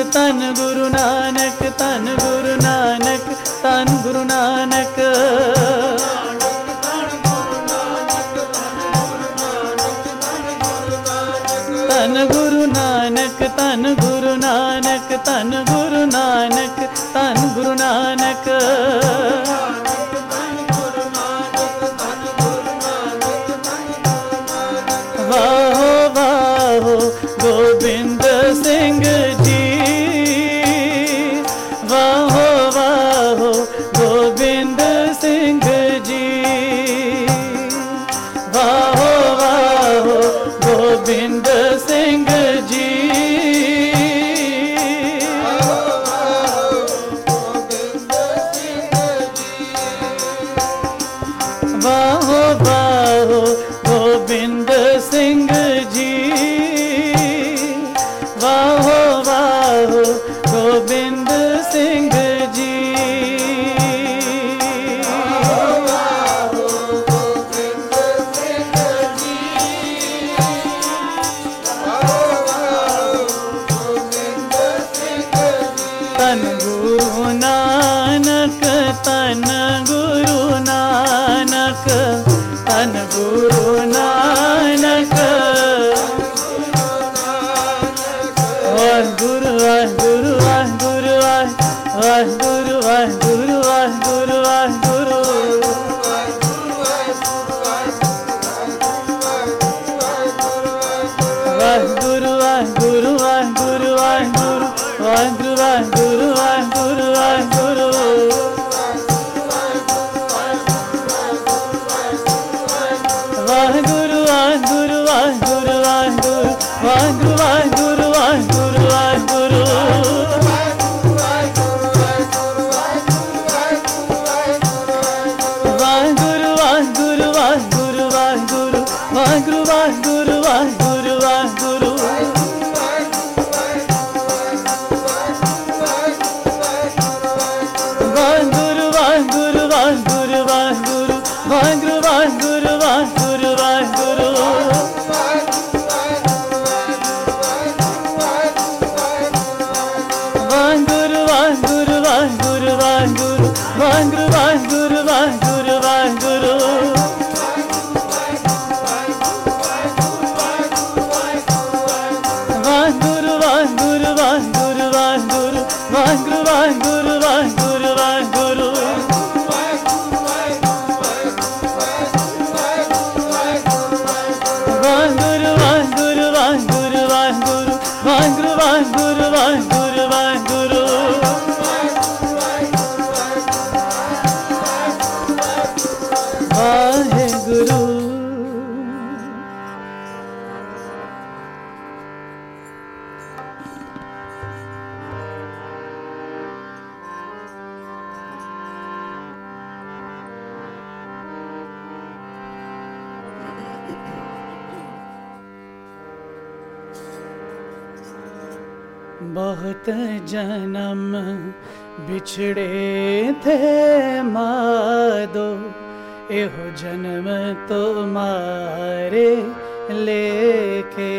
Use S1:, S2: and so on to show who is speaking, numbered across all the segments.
S1: तन गुरु नानक, तन गुरु नानक, तन गुरु नानक। तन गुरु नानक, तन गुरु नानक, तन गुरु नानक, तन गुरु नानक। वाहो वाहो गोबिंद सिंह जी, वाहो वाहो गोबिंद सिंह जी, वाहो वाहो गोबिंद सिंह जी। वाहो वाहो गोबिंद सिंह जी, वाहो वाहो गोबिंद सिंह जी। तन गुरु नानक, तन गुरु नानक, तन गुरु नानक। वाहिगुरु वाहिगुरु वाहिगुरु वाहिगुरु वाहिगुरु वाहिगुरु वाहिगुरु। वाहिगुरु वाहिगुरु वाहिगुरु वाहिगुरु वाहिगुरु वाहिगुरु वाहिगुरु वाहिगुरु। वाहिगुरु वाहिगुरु वाहिगुरु वाहिगुरु वाहिगुरु वाहिगुरु वाहिगुरु वाहिगुरु। वाहिगुरु वाहिगुरु वाहिगुरु वाहिगुरु वाहिगुरु वाहिगुरु वाहिगुरु वाहिगुरु। वाहिगुरु वाहिगुरु वाहिगुरु वाहिगुरु वाहिगुरु वाहिगुरु वाहिगुरु वाहिगुरु। वाहिगुरु वाहिगुरु वाहिगुरु वाहिगुरु वाहिगुरु वाहिगुरु वाहिगुरु वाहिगुरु। वाहिगुरु वाहिगुरु वाहिगुरु वाहिगुरु वाहिगुरु वाहिगुरु वाहिगुरु वाहिगुरु। वाहिगुरु वाहिगुरु वाहिगुरु वाहिगुरु वाहिगुरु वाहिगुरु वाहिगुरु वाहिगुरु। वाहिगुरु। बहुत जन्म बिछड़े थे मादो, एहो जन्म तुम्हारे लेके।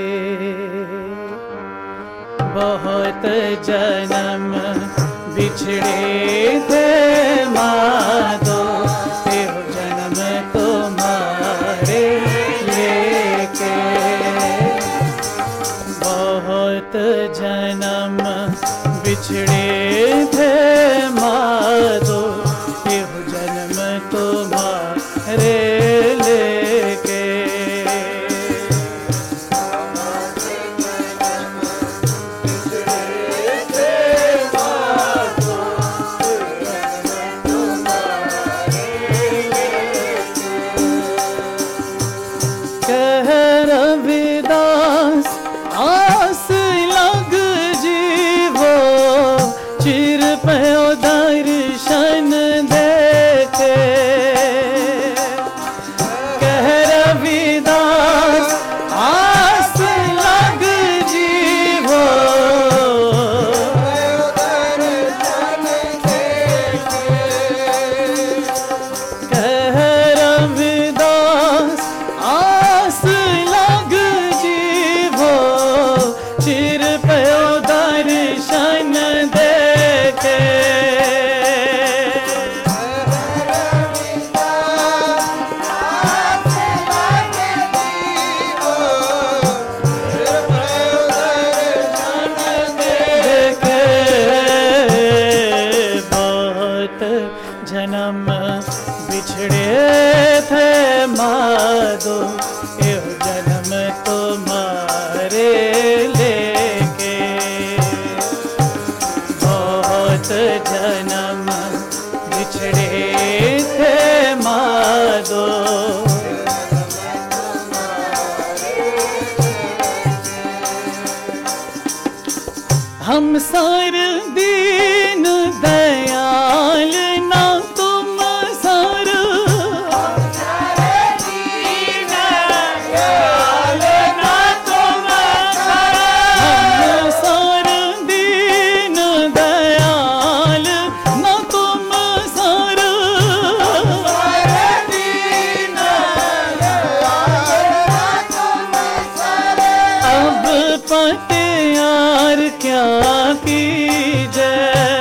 S1: बहुत जन्म बिछड़े थे मादो, एहो जन्म तुम्हारे लेके। बहुत जन्म बिछड़े थे मादो, एहो जन्म तुम्हारे लेके। कह रविदास आस लग जीवो चिर पे सात जन्म बिछड़े थे माधो। हम सार दीन दयाल ना तुम सार, दीन दयाल ना तुम सार, हम सार दीन दयाल ना तुम सार, दीन दयाल ना तुम सार। अब पतियार क्या कीजे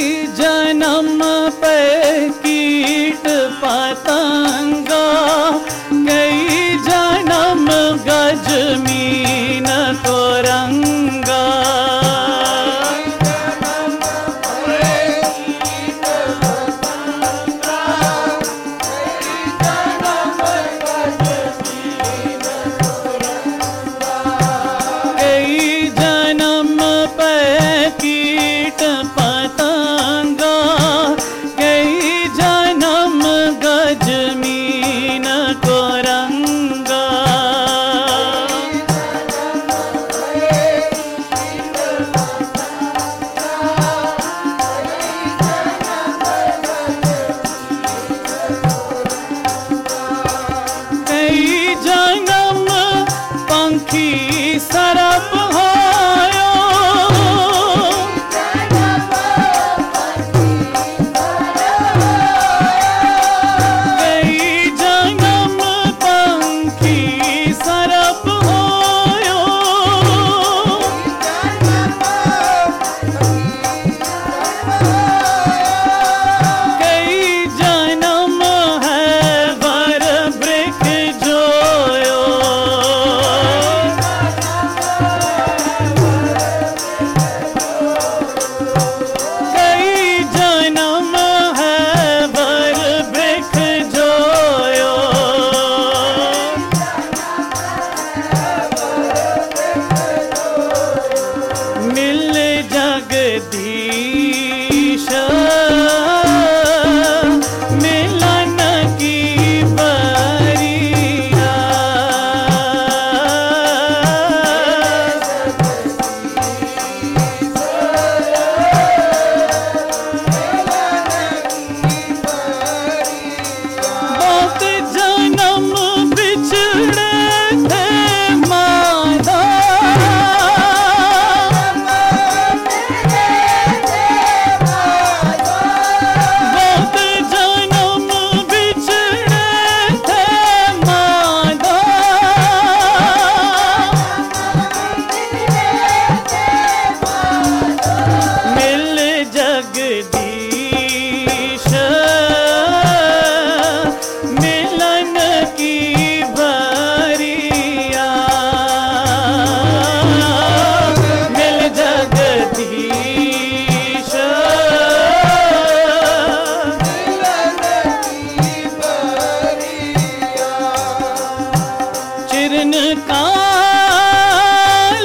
S1: जन्म पे कीट पतंगा, कई जन्म गज मीन को रंगा। सरप होयो, कई जन्म पंखी सरप होयो, कई जन्म है वर वृक्ष जोयो। जगदीश मिलन की बरिया, बहुत जन्म बिछड़े थे माधव, जगदीश मिलन की बरिया, मिल जगदीश मिलन की बरिया। चिरन काल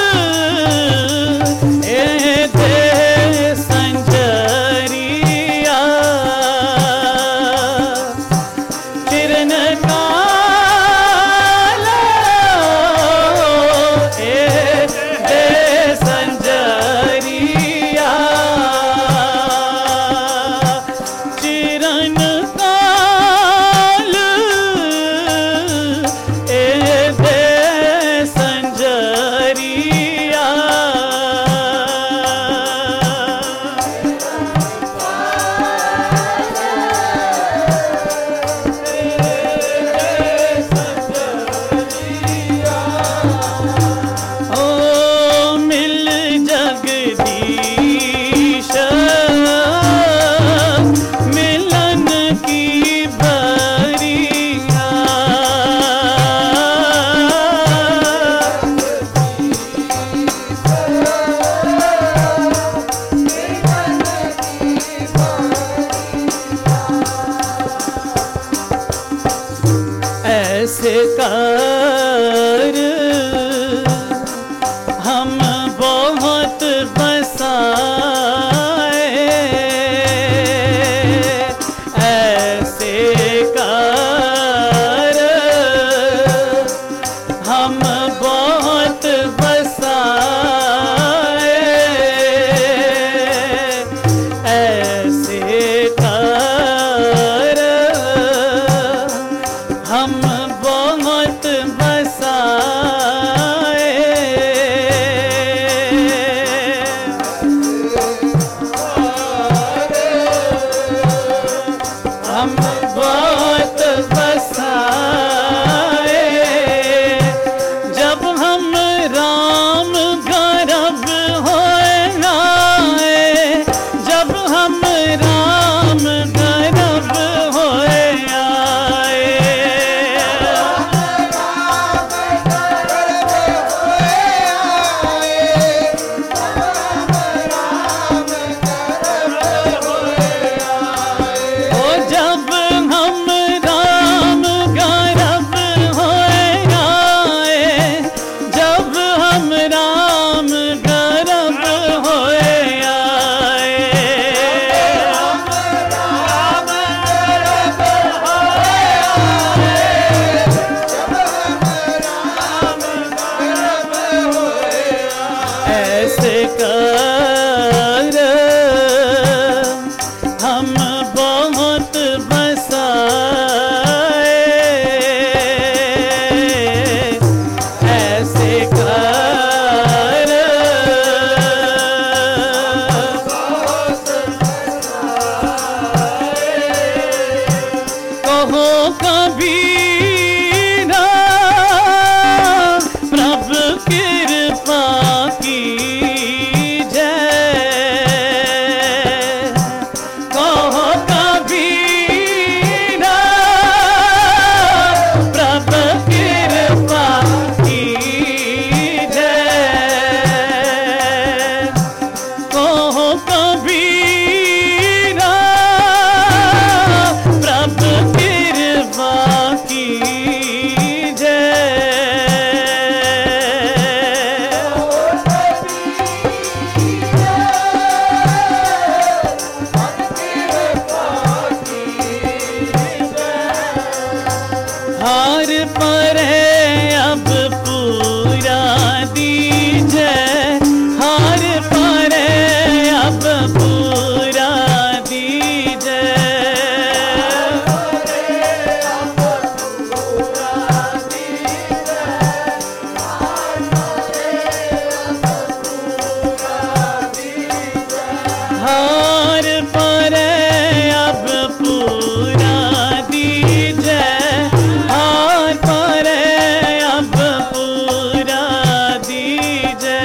S1: ऐसे कर हम बहुत बसाए, ऐसे कर हम बहुत बसाए, ऐसे कर हम बहुत बसाए। हम राम गर्भ होए आए। ओ जब हम राम गर्भ होए आए, जब हम राम गर्भ होए आए। ऐसे कर हम बहुत बसाए, ऐसे कर कहो कबीर प्रभु कृपा की जय। कहो कबीर प्रभु कृपा की जय। कहो कबीर प्रभु कृपा की हार पर अब पूरा दीजै, हार पर अब पूरा दीजै। हार पर अब पूरा दीजै, हार पर अब पूरा दीजै।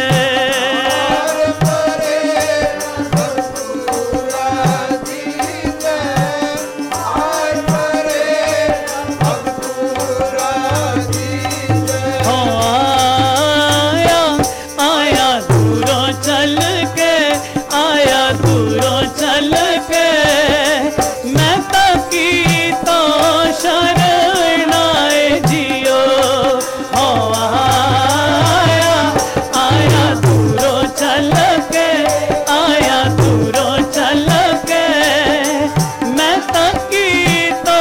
S1: हो आया आया दूरों चल के, आया दूरों चल के, मैं तकी तो शरणाए जियो। हो आया आया दूरों चल के, आया दूरों चल के, मैं तकी तो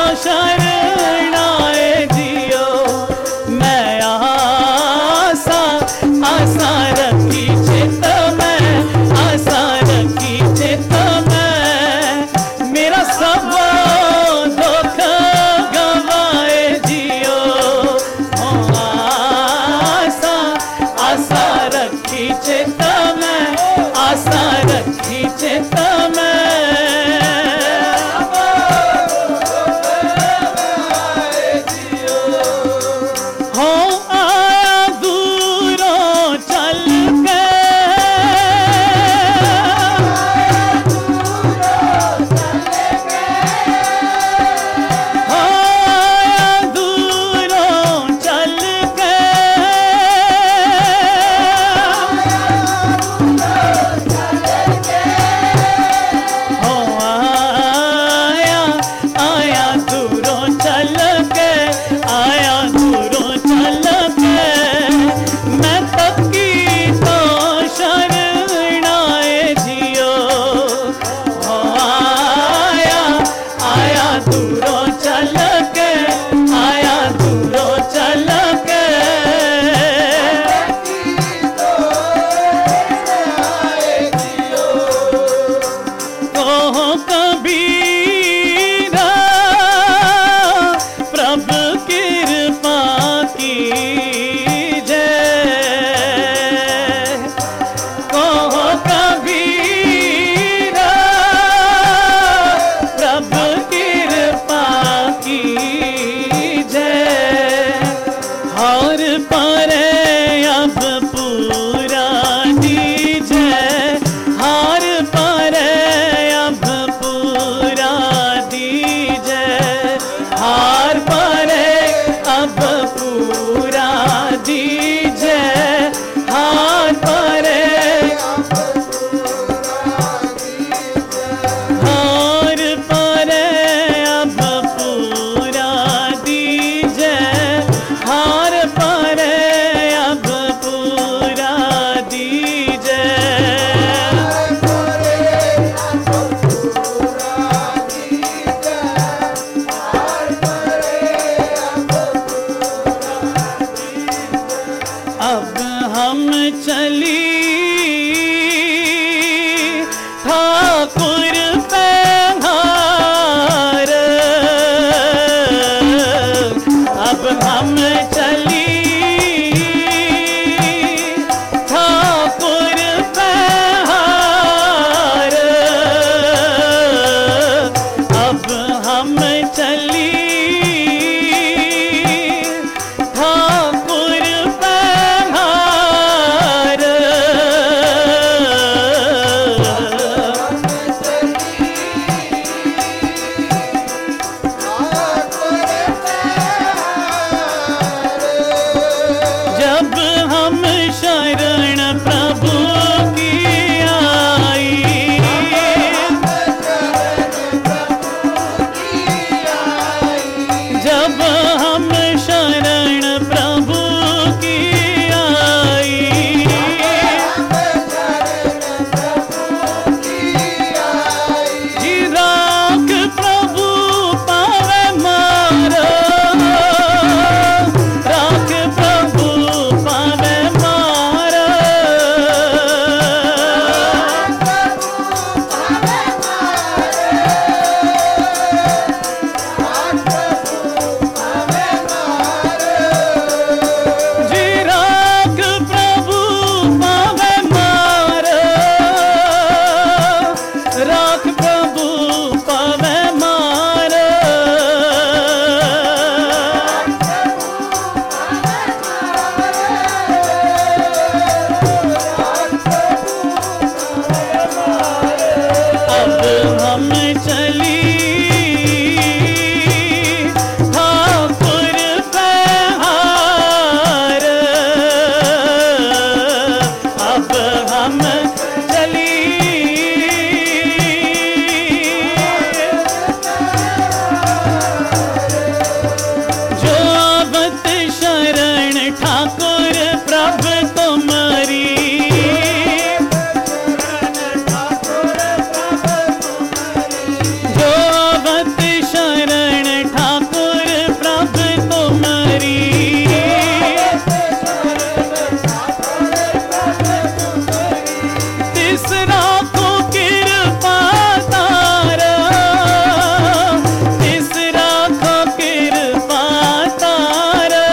S1: शरणाए जियो। मैं आशा आशा रखी चित में, आशा रखी चित में, मेरा सब दुख गवाए जियो। हो आशा आशा रखी चित में, आशा रखी चित में। हो आया दूरों चल के, हो आया दूरों चल के, हो आया आया दूरों चल के, आया दूरों चल के, मैं तकी तो शरणाए जियो। हो आया आया दूरों चल के, आया दूरों चल के। कहो कबीर प्रभु कृपा की जय। कहो कबीर प्रभु कृपा की जय। हार पर अब पूरा दीजै, हार पर ठाकुर पधार, अब हम चली ठाकुर पधार, अब हम चली ठाकुर पधार। जब हम शरण प्रभु की आई, जब हम शरण प्रभु की आई, जी राख प्रभु पावे मारा, राख प्रभु पावे मारा, जी राख प्रभु पावे मारा, राख प्रभु पावे मारा। अब हम चली ठाकुर पधार, अब हम चली जो आवत शरण ठाकुर प्रभ तुम्हारी, जो आवत शरण ठाकुर प्रभ तुम्हारी, तिस राखो कृपा तारा, तिस राखो कृपा तारा।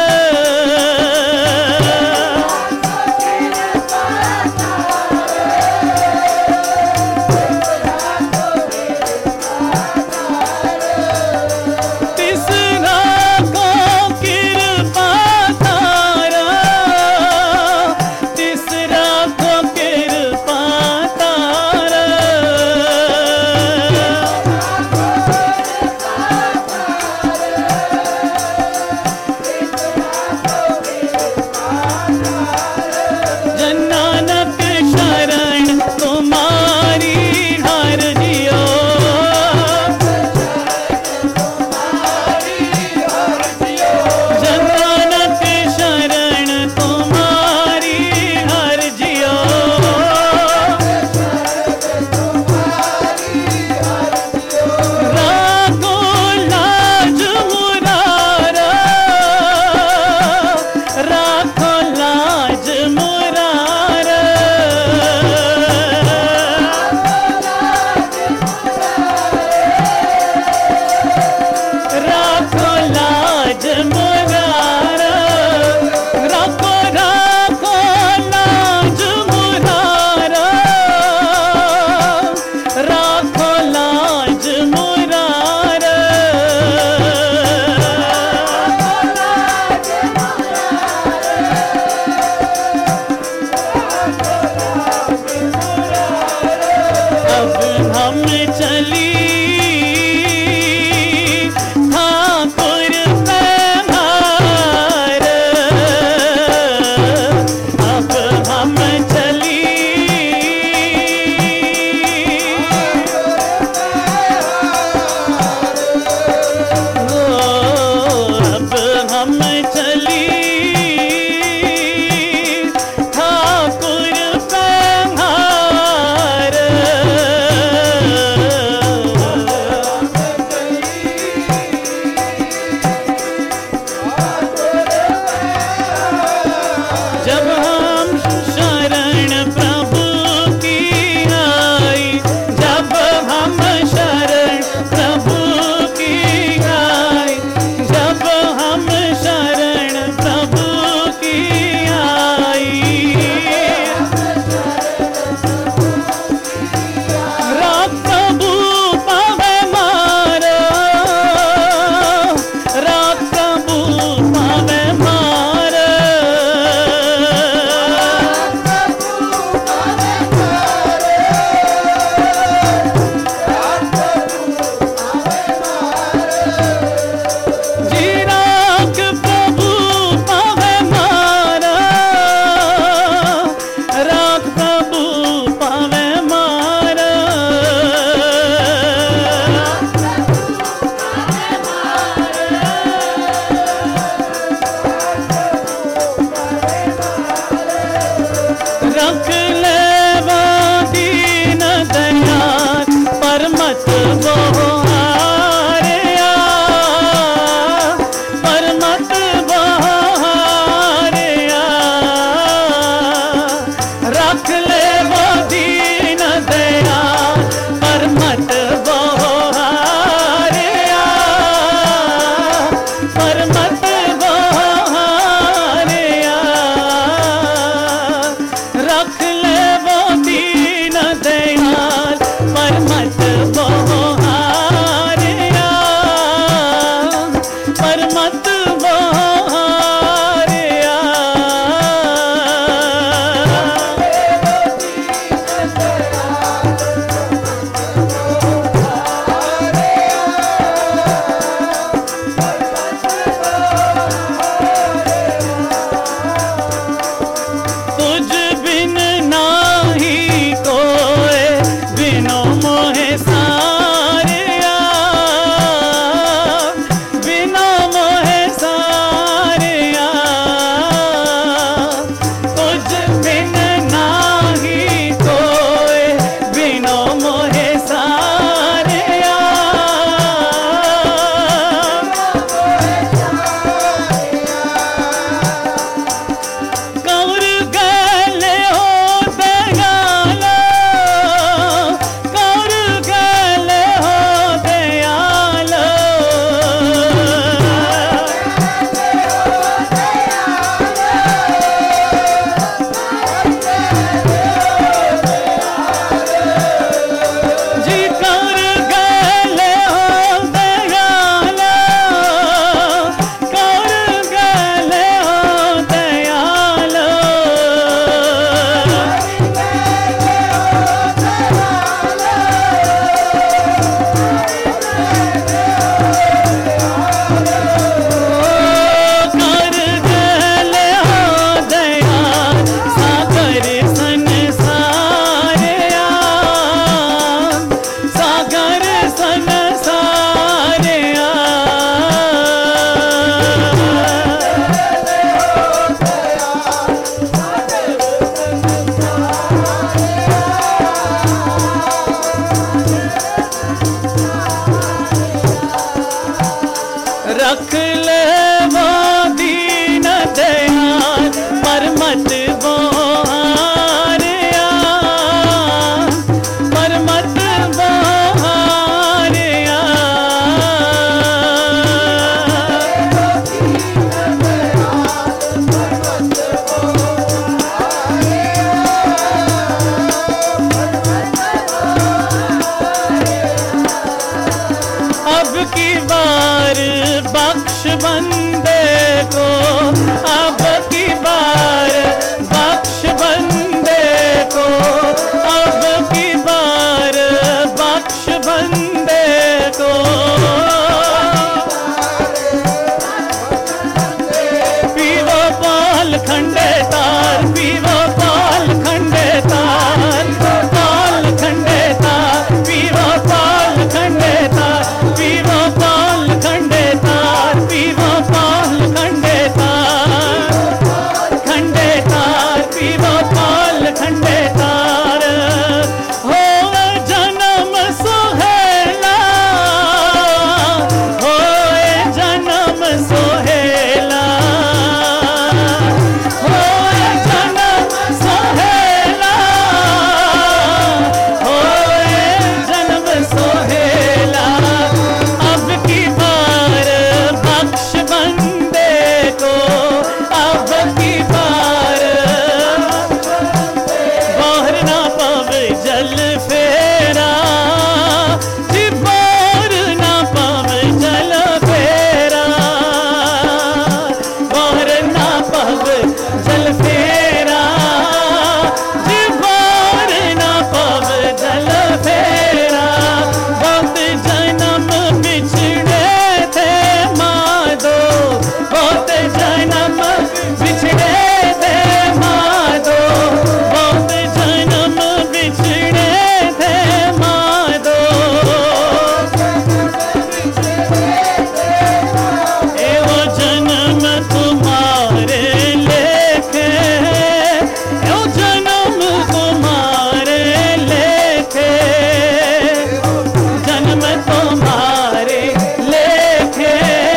S1: तिस राखो कृपा तारा, तिस राखो कृपा तारा। जन नानक शरण तुम्हारी हर जियो, जन नानक शरण तुम्हारी हर जियो, राखो लाज मुरारा, राखो लाज मुरारा, राखो लाज मुरारा, राखो राखो लाज मुरारा, राखो लाज मुरारा। अब हम चली ठाकुर पधार, अब हम चली अब हम चली ठाकुर पधार, बख्श बंदे को अब की बार, बख्श बंदे को अब की बार, बख्श बंदे को। पीवो पाल खंडे तार, पीवो पाल खंडे तार, पाल खंडे तार, पीवो पाल खंडे तार, पीवो पाल खंडे तार, पीवो पाल खंडे तार, खंडे तार, पीवो पाल खंडे तार। हो जन्म सोहेला, हो जन्म सोहेला, हो जन्म सोहेला, हो जन्म सोहेला। अब की बार बख्श बंदे को, अब की बार बाहर ना पावे जल फेरा, जी बाहर ना पावे जल फेरा, बाहर ना पावे जल फेरा, जी बाहर ना पावे जल फेरा। बहुत जन्म बिछड़े थे माधो, बहुत जन्म बिछड़े थे माधो, बहुत जन्म बिछड़े थे माधो। ए वो जन्म तुम्हारे लेखे, ए वो जन्म तुम्हारे लेखे, जन्म तुम्हारे लेखे।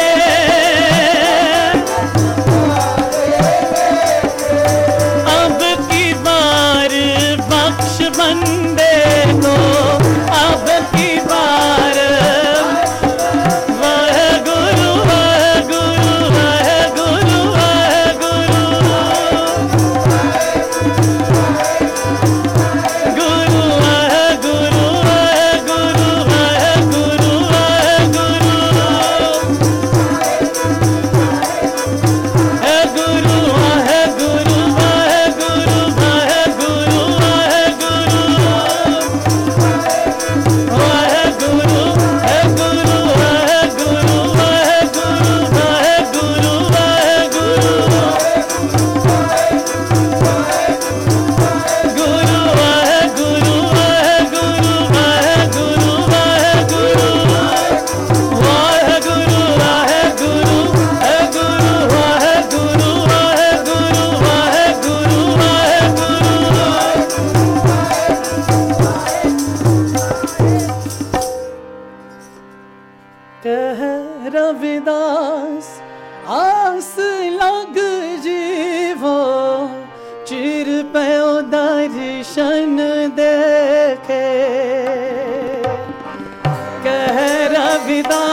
S1: अब की बार बख्श बंदे को, अब की बार वह गुरु, वह गुरु, वह गुरु, वह गुरु, गुरु वह गुरु, वह गुरु, वह गुरु, वह गुरु, है गुरु, वह गुरु, वह गुरु, वह गुरु, वह गुरु, वह गुरु, है गुरु, वह गुरु, वह गुरु, वह गुरु, वह गुरु, गुरु वह गुरु, वह गुरु, वह गुरु, वह गुरु, वह गुरु, वह गुरु, है गुरु, वह गुरु, वह गुरु, वह गुरु, वह गुरु। कह रविदास आस लग जीवो, चिर पयो दर्शन देखे। कह रविदास